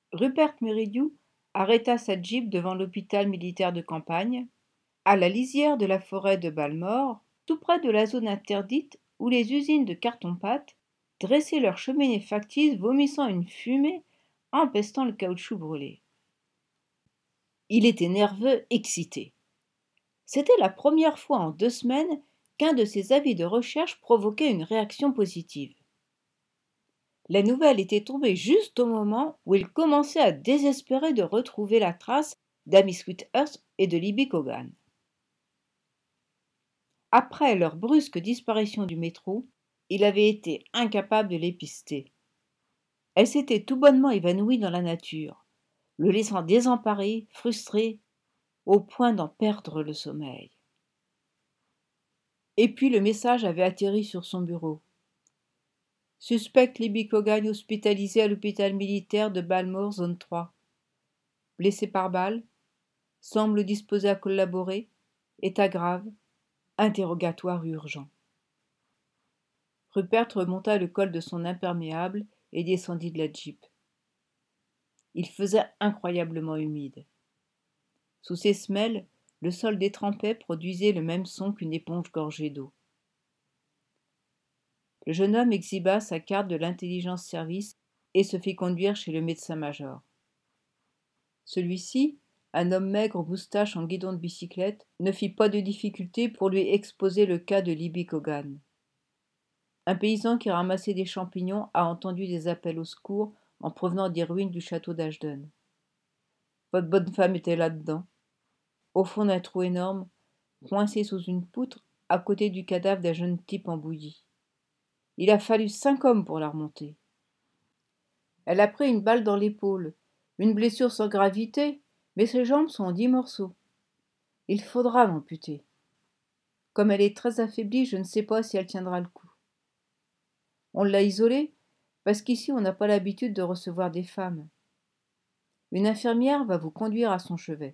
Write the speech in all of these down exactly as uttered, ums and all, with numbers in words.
Rupert Meridiu arrêta sa jeep devant l'hôpital militaire de campagne, à la lisière de la forêt de Balmore, tout près de la zone interdite où les usines de carton-pâte dressaient leurs cheminées factices vomissant une fumée empestant le caoutchouc brûlé. Il était nerveux, excité. C'était la première fois en deux semaines qu'un de ses avis de recherche provoquait une réaction positive. La nouvelle était tombée juste au moment où il commençait à désespérer de retrouver la trace d'Amy Sweetheart et de Libby Cogan. Après leur brusque disparition du métro, il avait été incapable de les pister. Elle s'était tout bonnement évanouie dans la nature, le laissant désemparé, frustré, au point d'en perdre le sommeil. Et puis le message avait atterri sur son bureau. Suspecte Libby Cogan hospitalisée à l'hôpital militaire de Balmore, zone trois. Blessée par balle, semble disposée à collaborer, état grave, interrogatoire urgent. Rupert remonta le col de son imperméable et descendit de la jeep. Il faisait incroyablement humide. Sous ses semelles, le sol détrempé produisait le même son qu'une éponge gorgée d'eau. Le jeune homme exhiba sa carte de l'intelligence service et se fit conduire chez le médecin-major. Celui-ci, un homme maigre aux moustaches en guidon de bicyclette, ne fit pas de difficulté pour lui exposer le cas de Libby Cogan. Un paysan qui ramassait des champignons a entendu des appels au secours en provenant des ruines du château d'Ashden. Votre bonne femme était là-dedans, au fond d'un trou énorme, coincée sous une poutre, à côté du cadavre d'un jeune type en bouillie. Il a fallu cinq hommes pour la remonter. Elle a pris une balle dans l'épaule, une blessure sans gravité, mais ses jambes sont en dix morceaux. Il faudra l'amputer. Comme elle est très affaiblie, je ne sais pas si elle tiendra le coup. On l'a isolée, parce qu'ici on n'a pas l'habitude de recevoir des femmes. Une infirmière va vous conduire à son chevet.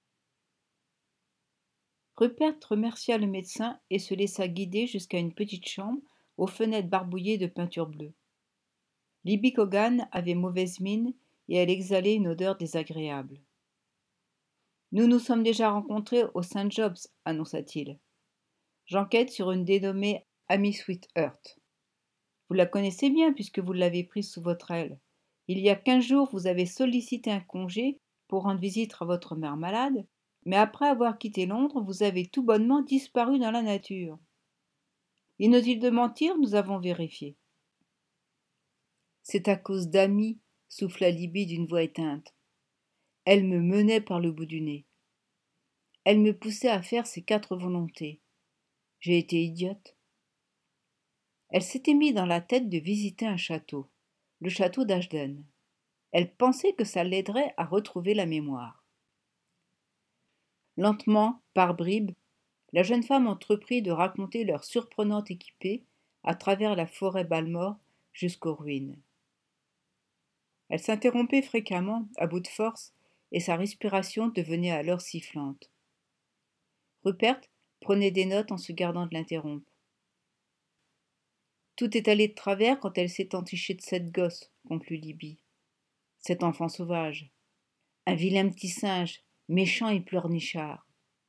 Rupert remercia le médecin et se laissa guider jusqu'à une petite chambre aux fenêtres barbouillées de peinture bleue. Libby Cogan avait mauvaise mine et elle exhalait une odeur désagréable. « Nous nous sommes déjà rencontrés au Saint Job's, annonça-t-il. J'enquête sur une dénommée Amy Sweetheart. Vous la connaissez bien puisque vous l'avez prise sous votre aile. Il y a quinze jours, vous avez sollicité un congé pour rendre visite à votre mère malade, mais après avoir quitté Londres, vous avez tout bonnement disparu dans la nature. Inutile de mentir, nous avons vérifié. C'est à cause d'Amy, souffla Libby d'une voix éteinte. Elle me menait par le bout du nez. Elle me poussait à faire ses quatre volontés. J'ai été idiote. Elle s'était mis dans la tête de visiter un château, le château d'Ashden. Elle pensait que ça l'aiderait à retrouver la mémoire. Lentement, par bribes, la jeune femme entreprit de raconter leur surprenante équipée à travers la forêt Balmore jusqu'aux ruines. Elle s'interrompait fréquemment, à bout de force, et sa respiration devenait alors sifflante. Rupert prenait des notes en se gardant de l'interrompre. Tout est allé de travers quand elle s'est entichée de cette gosse, conclut Libby. Cet enfant sauvage. Un vilain petit singe, méchant et pleurnichard.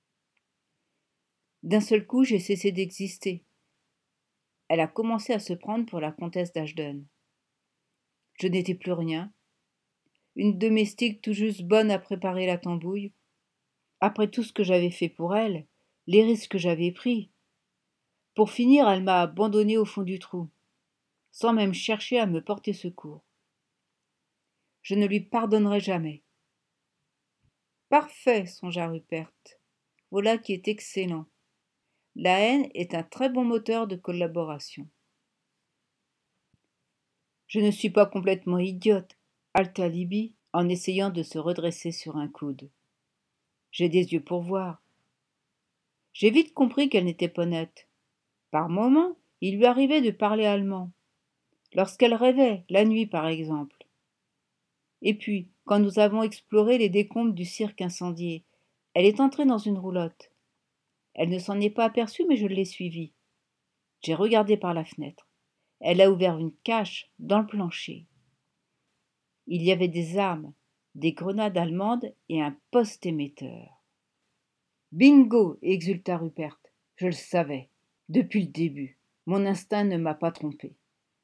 D'un seul coup, j'ai cessé d'exister. Elle a commencé à se prendre pour la comtesse d'Ashden. Je n'étais plus rien. Une domestique tout juste bonne à préparer la tambouille. Après tout ce que j'avais fait pour elle, les risques que j'avais pris. Pour finir, elle m'a abandonné au fond du trou, sans même chercher à me porter secours. Je ne lui pardonnerai jamais. Parfait, songea Rupert. Voilà qui est excellent. La haine est un très bon moteur de collaboration. Je ne suis pas complètement idiote, haleta Libby en essayant de se redresser sur un coude. J'ai des yeux pour voir. J'ai vite compris qu'elle n'était pas nette. Par moments, il lui arrivait de parler allemand. Lorsqu'elle rêvait, la nuit par exemple. Et puis, quand nous avons exploré les décombres du cirque incendié, elle est entrée dans une roulotte. Elle ne s'en est pas aperçue, mais je l'ai suivie. J'ai regardé par la fenêtre. Elle a ouvert une cache dans le plancher. Il y avait des armes, des grenades allemandes et un poste émetteur. Bingo! Exulta Rupert. Je le savais, depuis le début. Mon instinct ne m'a pas trompé.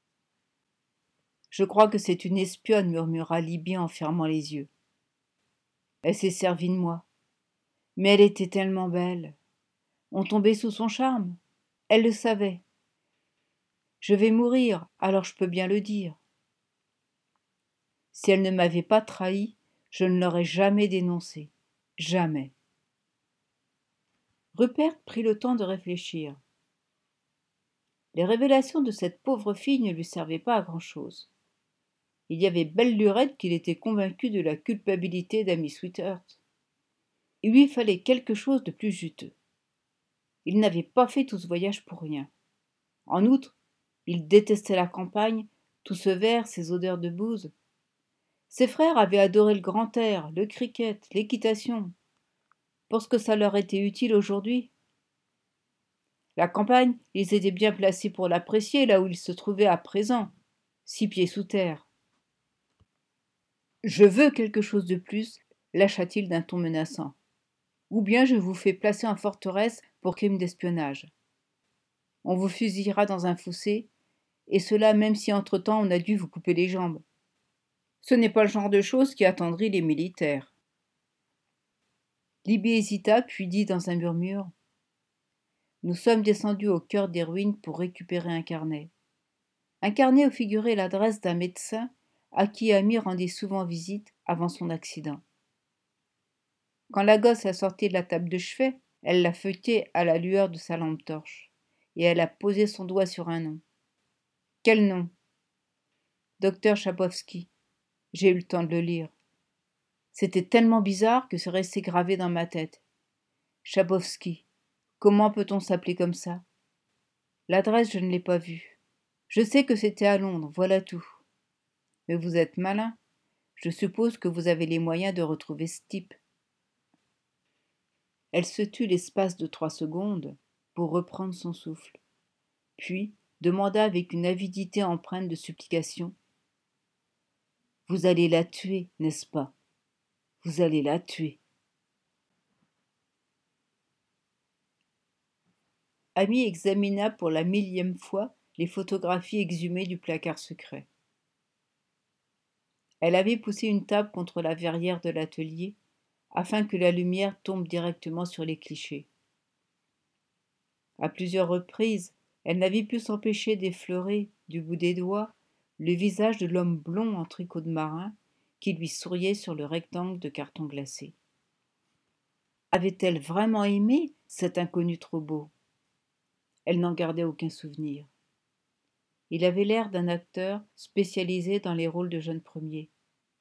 Je crois que c'est une espionne, murmura Libby en fermant les yeux. Elle s'est servie de moi. Mais elle était tellement belle. On tombait sous son charme. Elle le savait. Je vais mourir, alors je peux bien le dire. Si elle ne m'avait pas trahi, je ne l'aurais jamais dénoncée. Jamais. Rupert prit le temps de réfléchir. Les révélations de cette pauvre fille ne lui servaient pas à grand-chose. Il y avait belle lurette qu'il était convaincu de la culpabilité d'Amy Sweetheart. Il lui fallait quelque chose de plus juteux. Il n'avait pas fait tout ce voyage pour rien. En outre, il détestait la campagne, tout ce vert, ces odeurs de bouse. Ses frères avaient adoré le grand air, le cricket, l'équitation. Pour ce que ça leur était utile aujourd'hui. La campagne, ils étaient bien placés pour l'apprécier là où ils se trouvaient à présent, six pieds sous terre. « Je veux quelque chose de plus », lâcha-t-il d'un ton menaçant. « Ou bien je vous fais placer en forteresse pour crime d'espionnage. On vous fusillera dans un fossé, et cela même si entre-temps on a dû vous couper les jambes. Ce n'est pas le genre de chose qui attendrit les militaires. » Libby hésita, puis dit dans un murmure. « Nous sommes descendus au cœur des ruines pour récupérer un carnet. Un carnet où figurait l'adresse d'un médecin à qui Amy rendait souvent visite avant son accident. Quand la gosse a sorti de la table de chevet, elle l'a feuilleté à la lueur de sa lampe torche, et elle a posé son doigt sur un nom. Quel nom? Docteur Chapovski. J'ai eu le temps de le lire. C'était tellement bizarre que c'est resté gravé dans ma tête. Chapovski. Comment peut-on s'appeler comme ça? L'adresse, je ne l'ai pas vue. Je sais que c'était à Londres, voilà tout. Mais vous êtes malin. Je suppose que vous avez les moyens de retrouver ce type. Elle se tut l'espace de trois secondes pour reprendre son souffle, puis demanda avec une avidité empreinte de supplication. Vous allez la tuer, n'est-ce pas? Vous allez la tuer. Amy examina pour la millième fois les photographies exhumées du placard secret. Elle avait poussé une table contre la verrière de l'atelier afin que la lumière tombe directement sur les clichés. À plusieurs reprises, elle n'avait pu s'empêcher d'effleurer, du bout des doigts, le visage de l'homme blond en tricot de marin qui lui souriait sur le rectangle de carton glacé. Avait-elle vraiment aimé cet inconnu trop beau? Elle n'en gardait aucun souvenir. Il avait l'air d'un acteur spécialisé dans les rôles de jeunes premiers.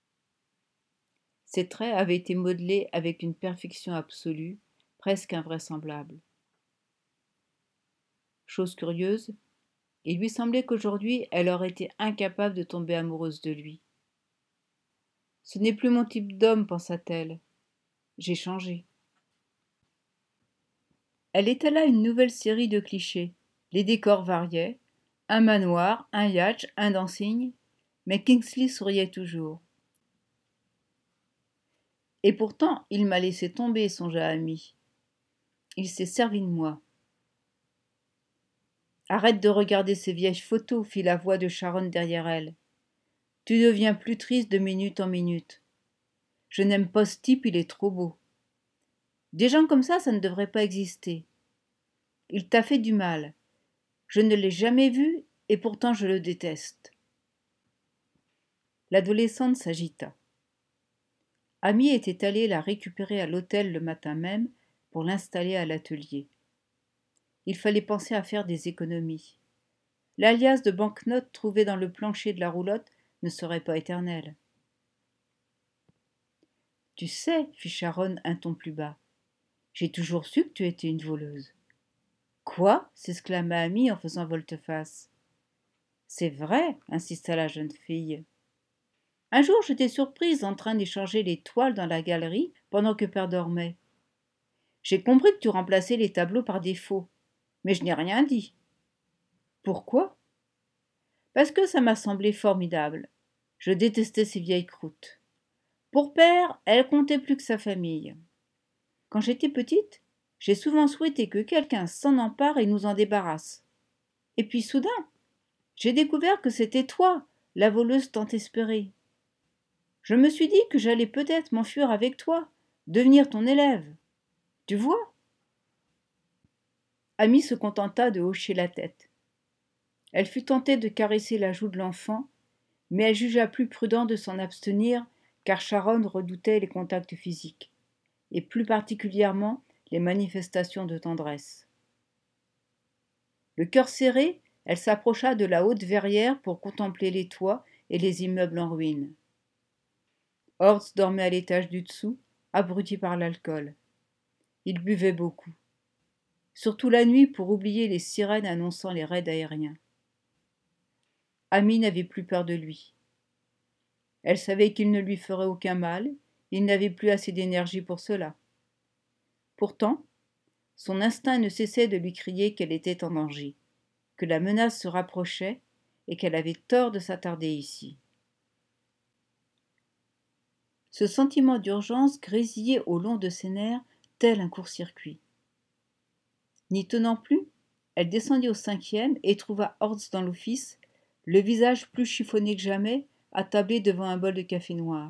Ses traits avaient été modelés avec une perfection absolue, presque invraisemblable. Chose curieuse, il lui semblait qu'aujourd'hui elle aurait été incapable de tomber amoureuse de lui. Ce n'est plus mon type d'homme, pensa-t-elle. J'ai changé. Elle étala une nouvelle série de clichés. Les décors variaient. Un manoir, un yacht, un dancing. Mais Kingsley souriait toujours. Et pourtant, il m'a laissé tomber, songea Amy. Il s'est servi de moi. Arrête de regarder ces vieilles photos, fit la voix de Sharon derrière elle. Tu deviens plus triste de minute en minute. Je n'aime pas ce type, il est trop beau. Des gens comme ça, ça ne devrait pas exister. Il t'a fait du mal. Je ne l'ai jamais vu et pourtant je le déteste. L'adolescente s'agita. Amy était allée la récupérer à l'hôtel le matin même pour l'installer à l'atelier. Il fallait penser à faire des économies. L'alias de banquenotes trouvé dans le plancher de la roulotte ne serait pas éternel. « Tu sais, fit Sharon un ton plus bas, j'ai toujours su que tu étais une voleuse. »« Quoi » s'exclama Amy en faisant volte-face. « C'est vrai, insista la jeune fille. Un jour, je t'ai surprise en train d'échanger les toiles dans la galerie pendant que père dormait. J'ai compris que tu remplaçais les tableaux par des faux, mais je n'ai rien dit. Pourquoi ? Parce que ça m'a semblé formidable. Je détestais ces vieilles croûtes. Pour père, elle comptait plus que sa famille. Quand j'étais petite, j'ai souvent souhaité que quelqu'un s'en empare et nous en débarrasse. Et puis soudain, j'ai découvert que c'était toi, la voleuse tant espérée. Je me suis dit que j'allais peut-être m'enfuir avec toi, devenir ton élève. Tu vois? Amy se contenta de hocher la tête. Elle fut tentée de caresser la joue de l'enfant, mais elle jugea plus prudent de s'en abstenir, car Sharon redoutait les contacts physiques, et plus particulièrement les manifestations de tendresse. Le cœur serré, elle s'approcha de la haute verrière pour contempler les toits et les immeubles en ruine. Horst dormait à l'étage du dessous, abruti par l'alcool. Il buvait beaucoup. Surtout la nuit pour oublier les sirènes annonçant les raids aériens. Amy n'avait plus peur de lui. Elle savait qu'il ne lui ferait aucun mal, il n'avait plus assez d'énergie pour cela. Pourtant, son instinct ne cessait de lui crier qu'elle était en danger, que la menace se rapprochait et qu'elle avait tort de s'attarder ici. Ce sentiment d'urgence grésillait au long de ses nerfs tel un court-circuit. N'y tenant plus, elle descendit au cinquième et trouva Horst dans l'office, le visage plus chiffonné que jamais, attablé devant un bol de café noir.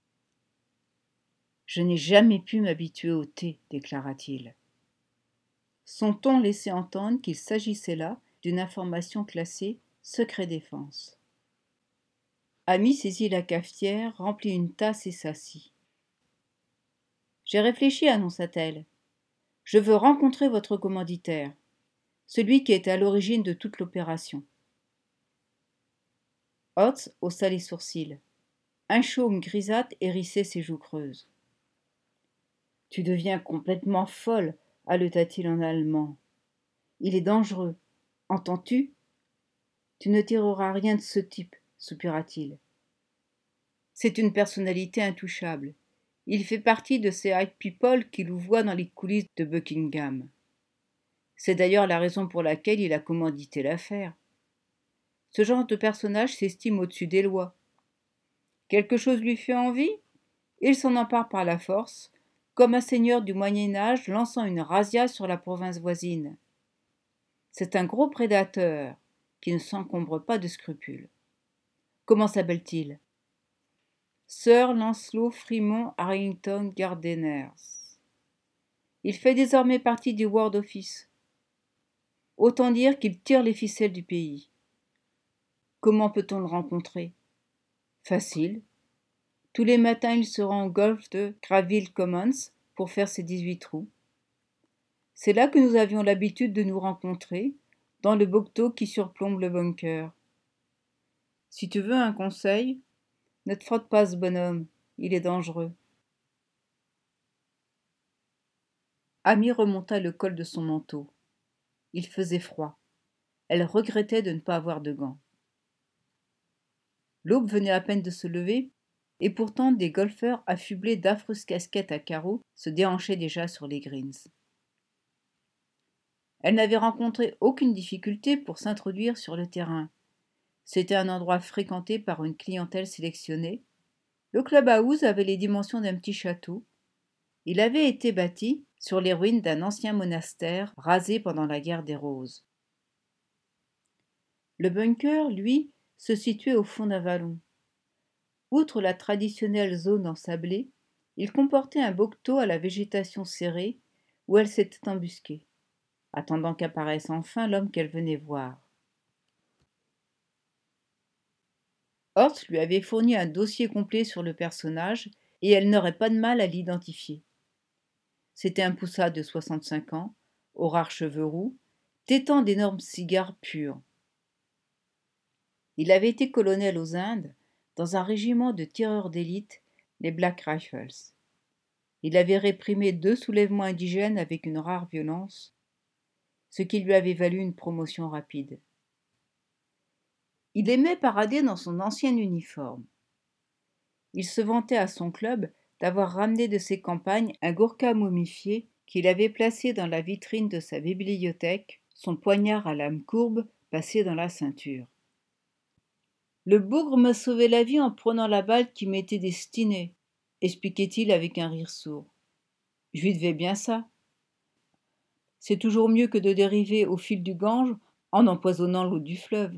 « Je n'ai jamais pu m'habituer au thé, déclara-t-il. Son ton laissait entendre qu'il s'agissait là d'une information classée « secret défense ». Amy saisit la cafetière, remplit une tasse et s'assit. « J'ai réfléchi, annonça-t-elle. Je veux rencontrer votre commanditaire, celui qui était à l'origine de toute l'opération. » Horst haussa les sourcils. Un chaume grisâtre hérissait ses joues creuses. « Tu deviens complètement folle, haleta-t-il en allemand. Il est dangereux. Entends-tu? Tu ne tireras rien de ce type, soupira-t-il. C'est une personnalité intouchable. Il fait partie de ces hype people qui louvoient dans les coulisses de Buckingham. C'est d'ailleurs la raison pour laquelle il a commandité l'affaire. Ce genre de personnage s'estime au-dessus des lois. Quelque chose lui fait envie? Il s'en empare par la force, comme un seigneur du Moyen-Âge lançant une razzia sur la province voisine. C'est un gros prédateur qui ne s'encombre pas de scrupules. Comment s'appelle-t-il? Sir Lancelot Fremont Harrington Gardeners. Il fait désormais partie du War Office. Autant dire qu'il tire les ficelles du pays. Comment peut-on le rencontrer? Facile. Tous les matins, il se rend au golf de Graville Commons pour faire ses dix-huit trous. C'est là que nous avions l'habitude de nous rencontrer, dans le bocteau qui surplombe le bunker. Si tu veux un conseil, ne te frotte pas ce bonhomme, il est dangereux. Amy remonta le col de son manteau. Il faisait froid. Elle regrettait de ne pas avoir de gants. L'aube venait à peine de se lever, et pourtant des golfeurs affublés d'affreuses casquettes à carreaux se déhanchaient déjà sur les greens. Elle n'avait rencontré aucune difficulté pour s'introduire sur le terrain. C'était un endroit fréquenté par une clientèle sélectionnée. Le clubhouse avait les dimensions d'un petit château. Il avait été bâti sur les ruines d'un ancien monastère rasé pendant la guerre des Roses. Le bunker, lui, se situait au fond d'un vallon. Outre la traditionnelle zone ensablée, il comportait un bocteau à la végétation serrée où elle s'était embusquée, attendant qu'apparaisse enfin l'homme qu'elle venait voir. Horst lui avait fourni un dossier complet sur le personnage et elle n'aurait pas de mal à l'identifier. C'était un poussard de soixante-cinq ans, aux rares cheveux roux, tétant d'énormes cigares purs. Il avait été colonel aux Indes, dans un régiment de tireurs d'élite, les Black Rifles. Il avait réprimé deux soulèvements indigènes avec une rare violence, ce qui lui avait valu une promotion rapide. Il aimait parader dans son ancien uniforme. Il se vantait à son club d'avoir ramené de ses campagnes un Gourka momifié qu'il avait placé dans la vitrine de sa bibliothèque, son poignard à lame courbe passé dans la ceinture. Le bougre m'a sauvé la vie en prenant la balle qui m'était destinée, expliquait-il avec un rire sourd. Je lui devais bien ça. C'est toujours mieux que de dériver au fil du Gange en empoisonnant l'eau du fleuve.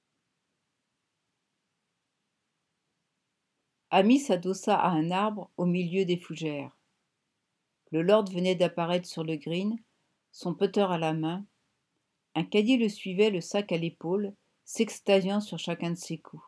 Ami s'adossa à un arbre au milieu des fougères. Le lord venait d'apparaître sur le green, son putter à la main. Un caddie le suivait, le sac à l'épaule, s'extasiant sur chacun de ses coups.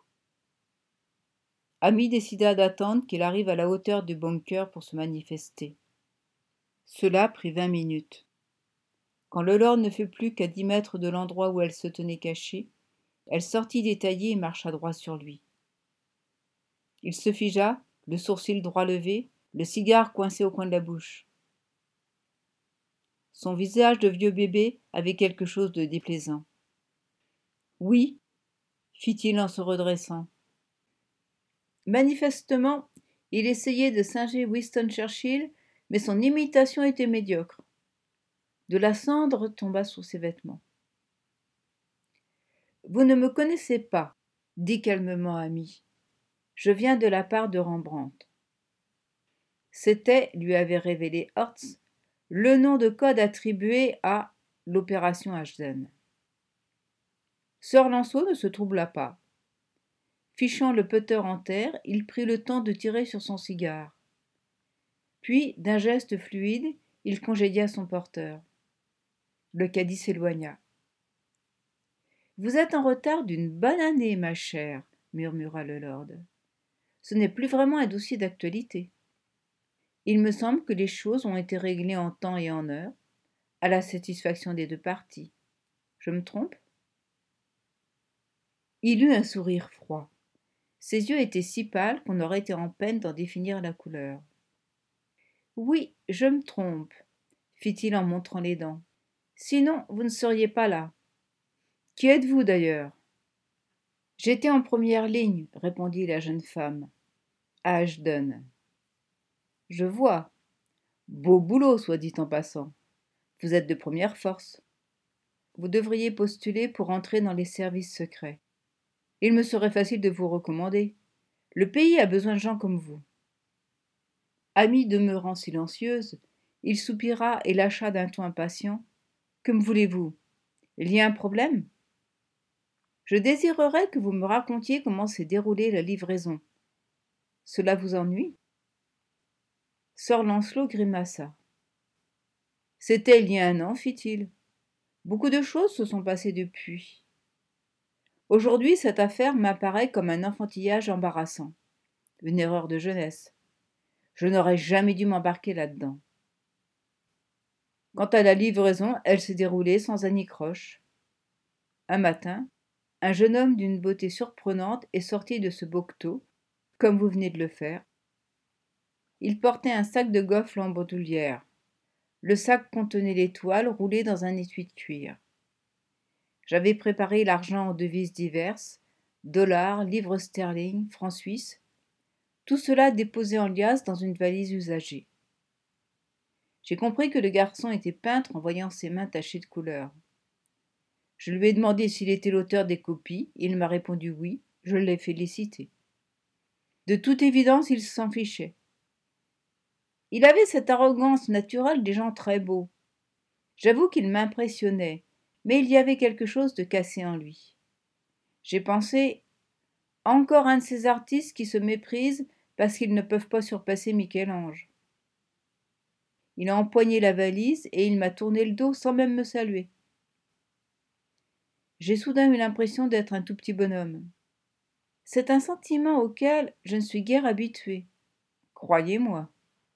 Ami décida d'attendre qu'il arrive à la hauteur du bunker pour se manifester. Cela prit vingt minutes. Quand le lord ne fut plus qu'à dix mètres de l'endroit où elle se tenait cachée, elle sortit des taillis et marcha droit sur lui. Il se figea, le sourcil droit levé, le cigare coincé au coin de la bouche. Son visage de vieux bébé avait quelque chose de déplaisant. « Oui, fit-il en se redressant. Manifestement, il essayait de singer Winston Churchill, mais son imitation était médiocre. De la cendre tomba sur ses vêtements. « Vous ne me connaissez pas, dit calmement Ami. Je viens de la part de Rembrandt. » C'était, lui avait révélé Hertz, le nom de code attribué à l'opération Ashden. Sir Lancelot ne se troubla pas. Fichant le putter en terre, il prit le temps de tirer sur son cigare. Puis, d'un geste fluide, il congédia son porteur. Le caddie s'éloigna. « Vous êtes en retard d'une bonne année, ma chère, murmura le lord. Ce n'est plus vraiment un dossier d'actualité. Il me semble que les choses ont été réglées en temps et en heure, à la satisfaction des deux parties. Je me trompe ? » Il eut un sourire froid. Ses yeux étaient si pâles qu'on aurait été en peine d'en définir la couleur. « Oui, je me trompe, fit-il en montrant les dents. Sinon, vous ne seriez pas là. Qui êtes-vous d'ailleurs ? J'étais en première ligne, répondit la jeune femme. À Ashden. Je vois. Beau boulot, soit dit en passant. Vous êtes de première force. Vous devriez postuler pour entrer dans les services secrets. Il me serait facile de vous recommander. Le pays a besoin de gens comme vous. Ami demeurant silencieuse, il soupira et lâcha d'un ton impatient. Que me voulez-vous ? Il y a un problème ? Je désirerais que vous me racontiez comment s'est déroulée la livraison. Cela vous ennuie ? Sir Lancelot grimaça. C'était il y a un an, fit-il. Beaucoup de choses se sont passées depuis. Aujourd'hui, cette affaire m'apparaît comme un enfantillage embarrassant, une erreur de jeunesse. Je n'aurais jamais dû m'embarquer là-dedans. Quant à la livraison, elle s'est déroulée sans anicroche. Un matin, un jeune homme d'une beauté surprenante est sorti de ce bocteau, comme vous venez de le faire. Il portait un sac de goffles en bandoulière. Le sac contenait les toiles roulées dans un étui de cuir. J'avais préparé l'argent en devises diverses, dollars, livres sterling, francs suisses, tout cela déposé en liasse dans une valise usagée. J'ai compris que le garçon était peintre en voyant ses mains tachées de couleur. Je lui ai demandé s'il était l'auteur des copies, il m'a répondu oui, je l'ai félicité. De toute évidence, il s'en fichait. Il avait cette arrogance naturelle des gens très beaux. J'avoue qu'il m'impressionnait, mais il y avait quelque chose de cassé en lui. J'ai pensé, encore un de ces artistes qui se méprisent parce qu'ils ne peuvent pas surpasser Michel-Ange. Il a empoigné la valise et il m'a tourné le dos sans même me saluer. J'ai soudain eu l'impression d'être un tout petit bonhomme. C'est un sentiment auquel je ne suis guère habituée, croyez-moi.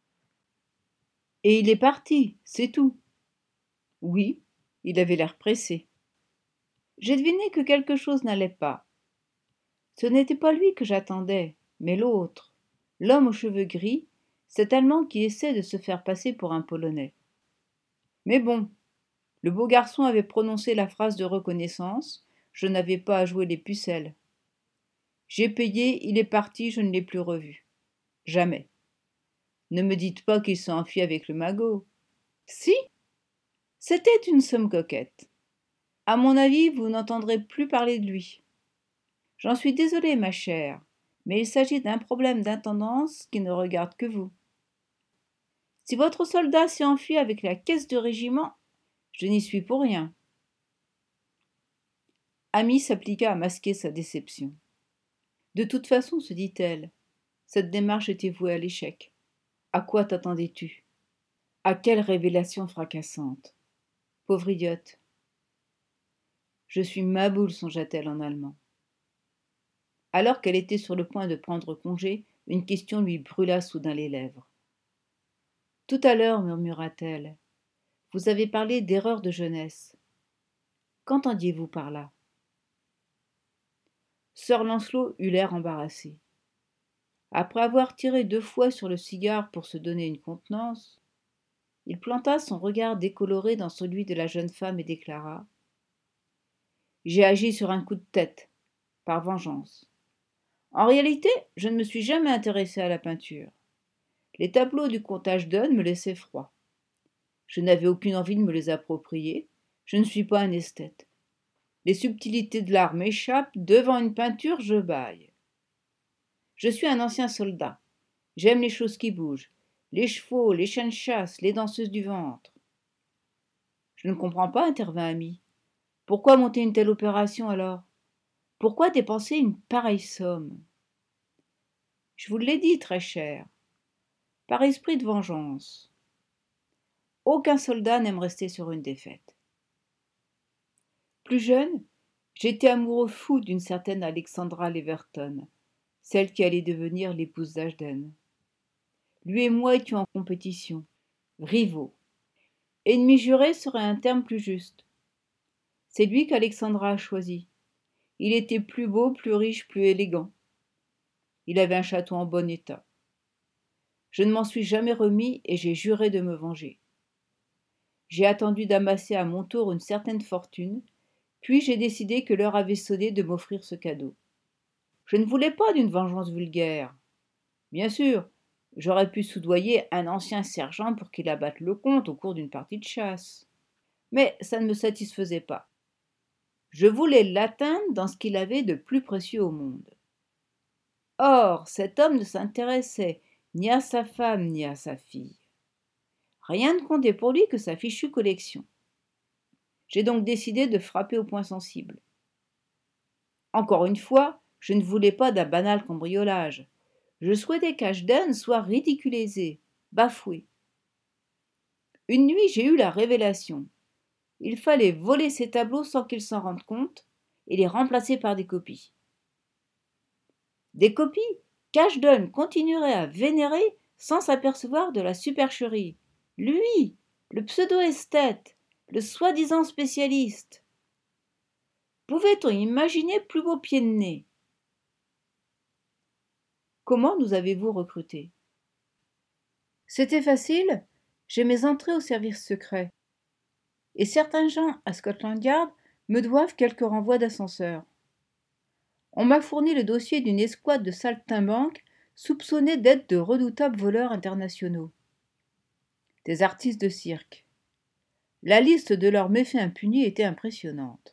Et il est parti, c'est tout. Oui, il avait l'air pressé. J'ai deviné que quelque chose n'allait pas. Ce n'était pas lui que j'attendais, mais l'autre, l'homme aux cheveux gris, cet Allemand qui essaie de se faire passer pour un Polonais. Mais bon, le beau garçon avait prononcé la phrase de reconnaissance, je n'avais pas à jouer les pucelles. J'ai payé, il est parti, je ne l'ai plus revu. Jamais. Ne me dites pas qu'il s'est enfui avec le magot. Si, c'était une somme coquette. À mon avis, vous n'entendrez plus parler de lui. J'en suis désolée, ma chère, mais il s'agit d'un problème d'intendance qui ne regarde que vous. Si votre soldat s'est enfui avec la caisse du régiment, je n'y suis pour rien. » Amy s'appliqua à masquer sa déception. De toute façon, se dit-elle, cette démarche était vouée à l'échec. À quoi t'attendais-tu? À quelle révélation fracassante? Pauvre idiote. Je suis Maboul, songea-t-elle en allemand. Alors qu'elle était sur le point de prendre congé, une question lui brûla soudain les lèvres. Tout à l'heure, murmura-t-elle, vous avez parlé d'erreur de jeunesse. Qu'entendiez-vous par là? Sir Lancelot eut l'air embarrassé. Après avoir tiré deux fois sur le cigare pour se donner une contenance, il planta son regard décoloré dans celui de la jeune femme et déclara: « J'ai agi sur un coup de tête, par vengeance. En réalité, je ne me suis jamais intéressé à la peinture. Les tableaux du comte Ashton me laissaient froid. Je n'avais aucune envie de me les approprier. Je ne suis pas un esthète. Les subtilités de l'art m'échappent. Devant une peinture, je bâille. Je suis un ancien soldat. J'aime les choses qui bougent. Les chevaux, les chiens de chasse, les danseuses du ventre. » « Je ne comprends pas, » intervint Amy. « Pourquoi monter une telle opération alors? Pourquoi dépenser une pareille somme? » « Je vous l'ai dit, très cher. Par esprit de vengeance. Aucun soldat n'aime rester sur une défaite. Plus jeune, j'étais amoureux fou d'une certaine Alexandra Leverton, celle qui allait devenir l'épouse d'Ashton. Lui et moi étions en compétition, rivaux. Ennemi juré serait un terme plus juste. C'est lui qu'Alexandra a choisi. Il était plus beau, plus riche, plus élégant. Il avait un château en bon état. Je ne m'en suis jamais remis et j'ai juré de me venger. J'ai attendu d'amasser à mon tour une certaine fortune, puis j'ai décidé que l'heure avait sonné de m'offrir ce cadeau. Je ne voulais pas d'une vengeance vulgaire. Bien sûr, j'aurais pu soudoyer un ancien sergent pour qu'il abatte le comte au cours d'une partie de chasse. Mais ça ne me satisfaisait pas. Je voulais l'atteindre dans ce qu'il avait de plus précieux au monde. Or, cet homme ne s'intéressait ni à sa femme ni à sa fille. Rien ne comptait pour lui que sa fichue collection. J'ai donc décidé de frapper au point sensible. Encore une fois, je ne voulais pas d'un banal cambriolage. Je souhaitais qu'Ashton soit ridiculisé, bafoué. Une nuit, j'ai eu la révélation. Il fallait voler ces tableaux sans qu'il s'en rende compte et les remplacer par des copies. Des copies qu'Ashton continuerait à vénérer sans s'apercevoir de la supercherie. Lui, le pseudo-esthète, le soi-disant spécialiste. Pouvait-on imaginer plus beau pied de nez? Comment nous avez-vous recrutés? C'était facile, j'ai mes entrées au service secret. Et certains gens à Scotland Yard me doivent quelques renvois d'ascenseur. On m'a fourni le dossier d'une escouade de saltimbanques soupçonnés d'être de redoutables voleurs internationaux. Des artistes de cirque. La liste de leurs méfaits impunis était impressionnante.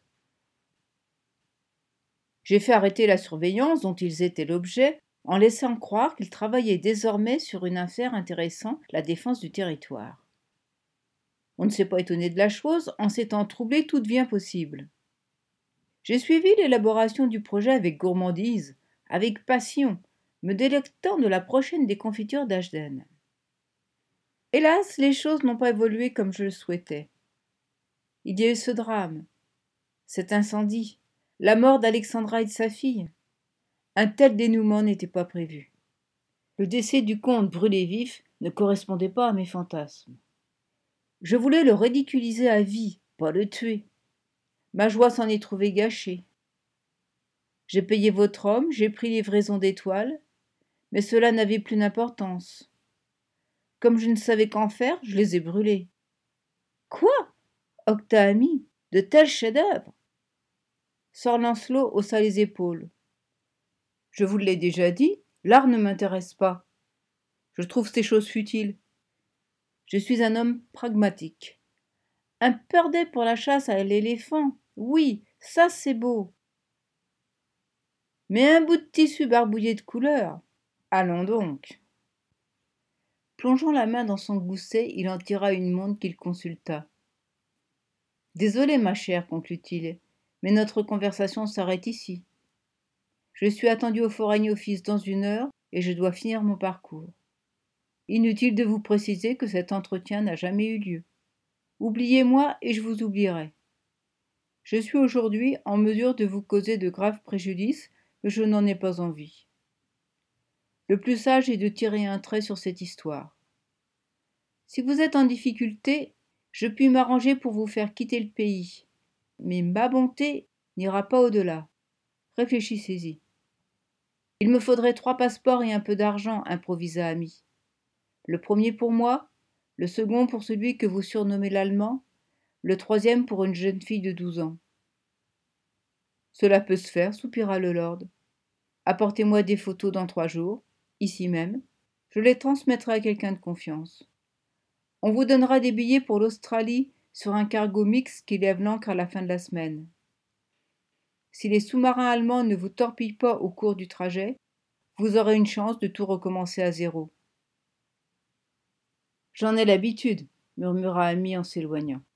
J'ai fait arrêter la surveillance dont ils étaient l'objet en laissant croire qu'ils travaillaient désormais sur une affaire intéressant la défense du territoire. On ne s'est pas étonné de la chose, en ces temps troublés, tout devient possible. J'ai suivi l'élaboration du projet avec gourmandise, avec passion, me délectant de la prochaine déconfiture d'Ashton. Hélas, les choses n'ont pas évolué comme je le souhaitais. Il y a eu ce drame, cet incendie, la mort d'Alexandra et de sa fille. Un tel dénouement n'était pas prévu. Le décès du comte brûlé vif ne correspondait pas à mes fantasmes. Je voulais le ridiculiser à vie, pas le tuer. Ma joie s'en est trouvée gâchée. J'ai payé votre homme, j'ai pris livraison d'étoiles, mais cela n'avait plus d'importance. Comme je ne savais qu'en faire, je les ai brûlés. Quoi? Octa Amy, de tels chefs-d'œuvre? Sir Lancelot haussa les épaules. Je vous l'ai déjà dit, l'art ne m'intéresse pas. Je trouve ces choses futiles. Je suis un homme pragmatique. Un perdait pour la chasse à l'éléphant, oui, ça c'est beau. Mais un bout de tissu barbouillé de couleur. Allons donc. Plongeant la main dans son gousset, il en tira une montre qu'il consulta. Désolé, ma chère, conclut-il, mais notre conversation s'arrête ici. Je suis attendu au Foreign Office dans une heure et je dois finir mon parcours. Inutile de vous préciser que cet entretien n'a jamais eu lieu. Oubliez-moi et je vous oublierai. Je suis aujourd'hui en mesure de vous causer de graves préjudices, mais je n'en ai pas envie. Le plus sage est de tirer un trait sur cette histoire. Si vous êtes en difficulté, je puis m'arranger pour vous faire quitter le pays. Mais ma bonté n'ira pas au-delà. Réfléchissez-y. Il me faudrait trois passeports et un peu d'argent, improvisa Ami. Le premier pour moi, le second pour celui que vous surnommez l'Allemand, le troisième pour une jeune fille de douze ans. Cela peut se faire, soupira le lord. Apportez-moi des photos dans trois jours, ici même. Je les transmettrai à quelqu'un de confiance. On vous donnera des billets pour l'Australie sur un cargo mix qui lève l'ancre à la fin de la semaine. Si les sous-marins allemands ne vous torpillent pas au cours du trajet, vous aurez une chance de tout recommencer à zéro. J'en ai l'habitude, murmura Ami en s'éloignant.